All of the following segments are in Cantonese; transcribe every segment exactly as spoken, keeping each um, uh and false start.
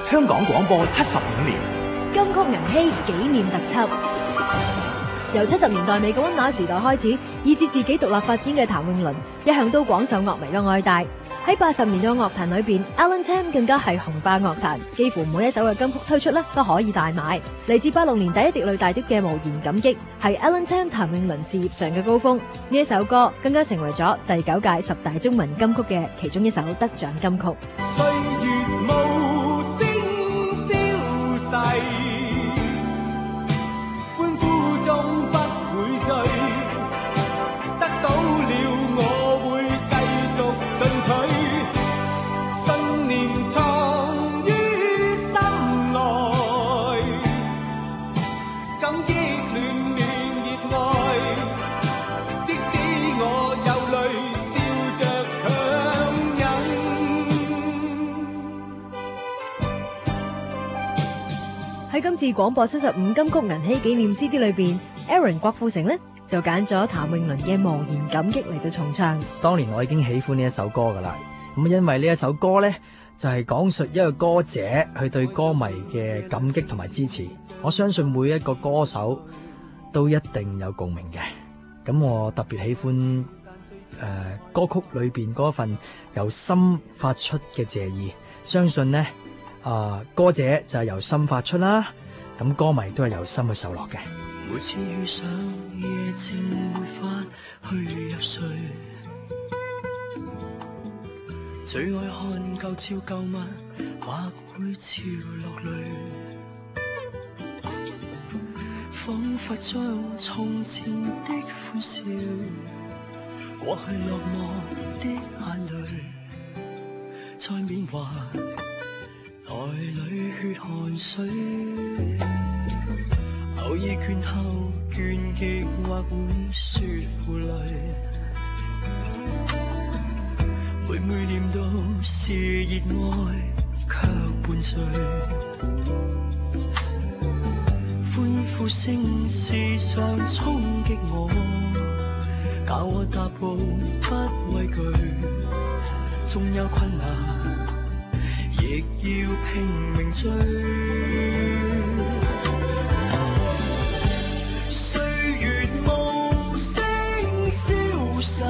香港廣播七十五年金曲銀禧紀念特輯。由七十年代美國溫拿時代開始，以至自己獨立發展嘅譚詠麟，一向都廣受樂迷嘅愛戴。喺八十年代樂壇裏邊 ，Alan Tam 更加係紅霸樂壇，幾乎每一首嘅金曲推出咧都可以大賣。嚟自八六年第一滴淚大碟嘅《無言感激》，係 Alan Tam 譚詠麟事業上嘅高峰。呢一首歌更加成為咗第九屆十大中文金曲嘅其中一首得獎金曲。 歲月無聲消逝，歡呼中不會醉，得到了我會繼續進取，信念藏於心內，感激暖暖熱愛，即使我有淚笑着強忍。 喺今次廣播七十五金曲銀禧紀念 C D 裏邊 Aaron 郭富城呢就揀咗譚詠麟嘅《無言感激》嚟到重唱。 當年我已經喜歡呢一首歌噶啦，咁因為呢一首歌呢，就係講述一個歌者佢對歌迷嘅感激同埋支持。我相信每一個歌手都一定有共鳴嘅。咁我特別喜歡誒、呃、歌曲裏邊嗰份由心發出嘅謝意。相信呢，啊、呃、歌者就係由心發出啦，咁歌迷都係由心去受落嘅。 每次遇上夜靜沒法去入睡，最愛看舊照舊物，或會潮落淚，彷彿將從前的歡笑，過去落寞的眼淚，再緬懷內裏血汗水。偶爾倦後倦極或會說負累，每每念到是熱愛卻伴醉，歡呼聲時常衝擊我，教我踏步不畏懼，縱有困難亦要拼命追。消逝，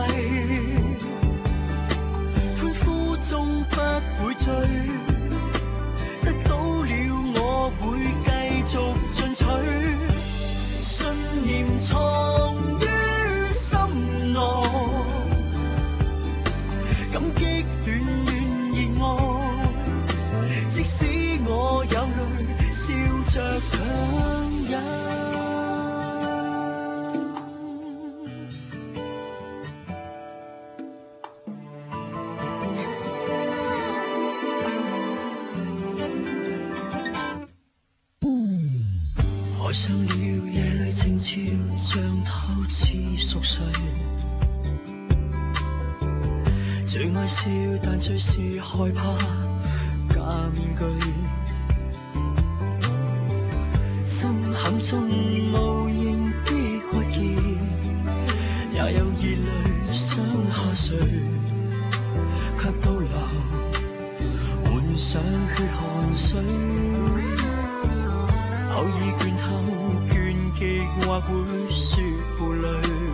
歡呼中不會醉，得到了我會繼續進取，信念藏於心內，感激暖暖熱愛，即使我有淚笑着強忍。愛上了夜裏靜悄，像透似熟睡。最愛笑，但最是害怕假面具。心坎中無形的鬱結，也有熱淚想下垂，卻倒流換上血汗水。偶爾倦後倦極或會說負累，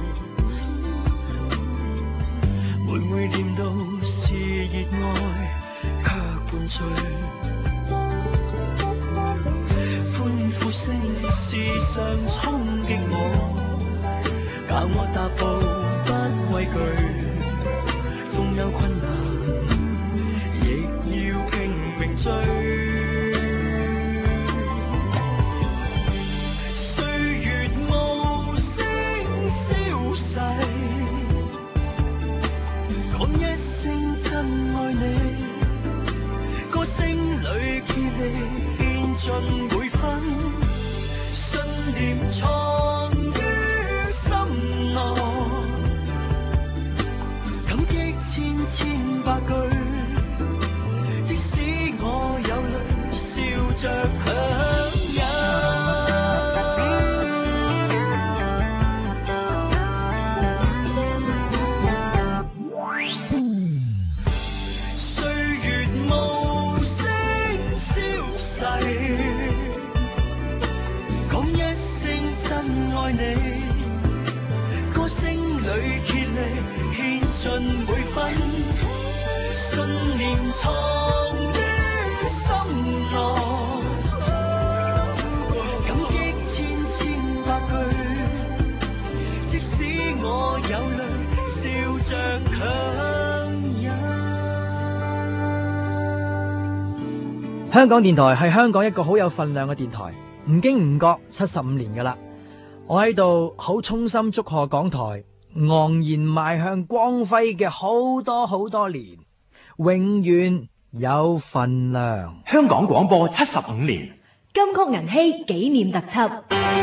每每念到是熱愛卻伴醉，歡呼聲時常衝擊我，教我踏步不畏懼，縱有困難亦要拼命追。講一聲真愛你，歌聲裏竭力獻盡每分，信念藏於心內，感激千千百句，即使我有淚笑着強忍。 信念藏於心內，感激千千百句，即使我有淚，笑着強忍。 香港電台係香港一個好有份量嘅電台，唔經唔覺七十五年㗎喇。我喺度好衷心祝賀港台昂然邁向光輝嘅好多好多年，永遠有份量。 香港廣播七十五年金曲銀禧紀念特輯。